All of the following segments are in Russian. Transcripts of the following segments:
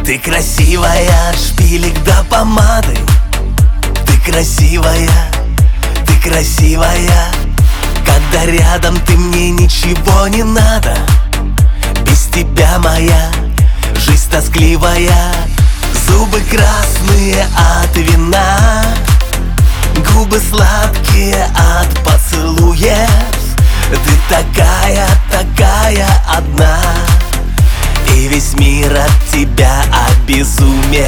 Ты красивая, шпилек до помады. Ты красивая, ты красивая. Когда рядом ты, мне ничего не надо. Без тебя моя жизнь тоскливая. Зубы красные от вина, губы сладкие от поцелуев. Ты такая, такая одна, и весь мир от тебя обезумел.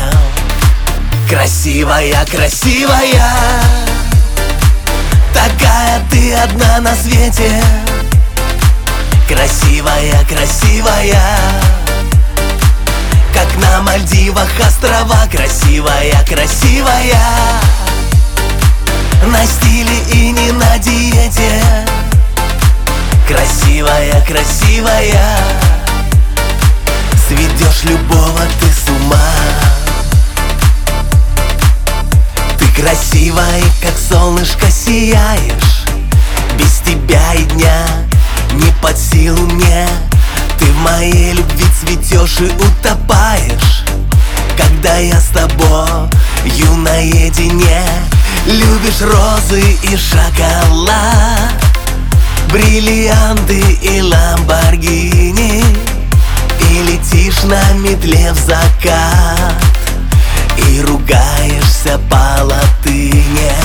Красивая, красивая, такая ты одна на свете. Красивая, красивая, как на Мальдивах острова. Красивая, красивая, на стиле и не на диете. Красивая, красивая, сведешь любого ты с ума. Ты красивая, как солнышко сияешь. Без тебя и дня не под силу мне. Ты в моей любви цветешь и утопаешь. Когда я с тобою наедине. Любишь розы и шоколад, бриллианты и ламборгини, и летишь на метле в закат, и ругаешься по латыни.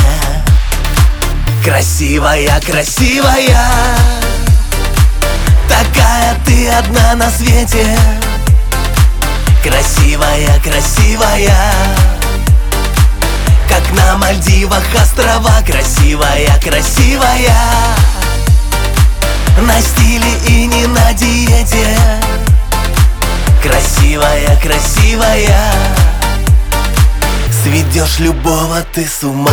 Красивая, красивая, такая ты одна на свете. Красивая, красивая, как на Мальдивах острова. Красивая, красивая, на стиле и не на диете. Красивая, красивая, сведешь любого ты с ума.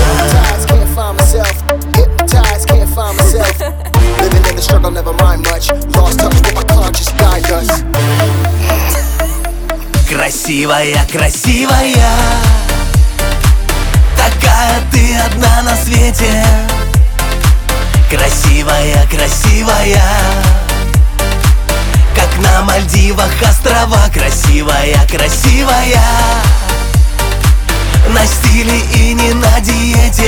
Красивая, красивая, такая ты одна на свете. Красивая, красивая, как на Мальдивах острова. Красивая, красивая, на стиле и не на диете.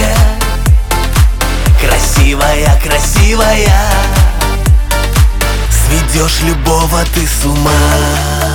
Красивая, красивая, сведешь любого ты с ума.